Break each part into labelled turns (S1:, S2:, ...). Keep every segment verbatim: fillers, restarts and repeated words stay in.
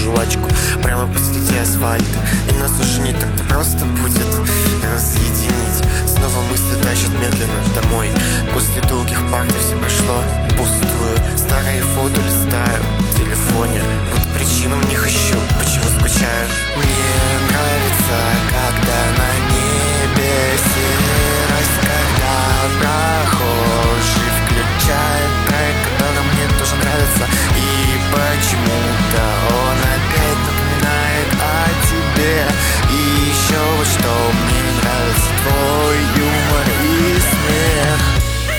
S1: жвачку прямо посреди асфальта. И нас уже не так-то просто будет разъединить. Снова мысли тащат медленно домой. После долгих пар все прошло пустую. Старые фото листаю в телефоне. Вот причину в них ищу, почему скучаю. Мне нравится, когда на небе серость, когда прохожий включает трек, который мне тоже нравится. И почему-то он опять напоминает о тебе. И еще вот что мне нравится: твой юмор и смех.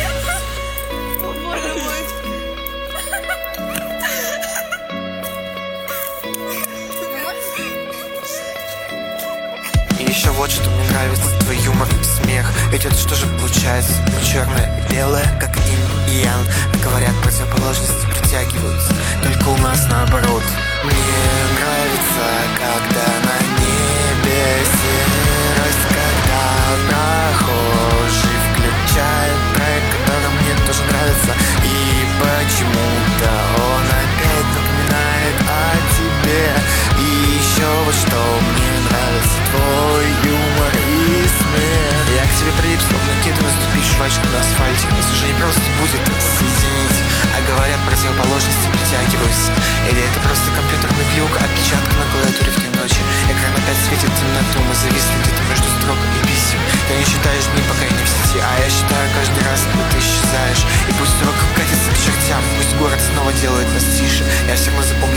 S1: И еще вот что мне нравится: твой юмор и смех. Ведь это что же получается? Мы черное и белое, как инь и ян. Говорят, противоположности притягиваются, только у нас наоборот. Мне нравится, когда на небе серость, когда прохожий включает трек, который мне тоже нравится. И почему-то он опять напоминает о тебе. И еще вот что мне нравится: твой юмор и смех. Я к тебе прилип, словно кеду наступить жвачку на асфальте. Нас уже не просто будет соединить, а говорят, противоположности притягиваются. Или это просто компьютерный глюк, отпечатка на клавиатуре в три ночи. Экран опять светит темноту, мы зависли где-то между строк и писем. Ты не считаешь дни, пока я не в сети, а я считаю каждый раз, когда ты исчезаешь. И пусть срок катится к чертям, пусть город снова делает нас тише, я все равно запомню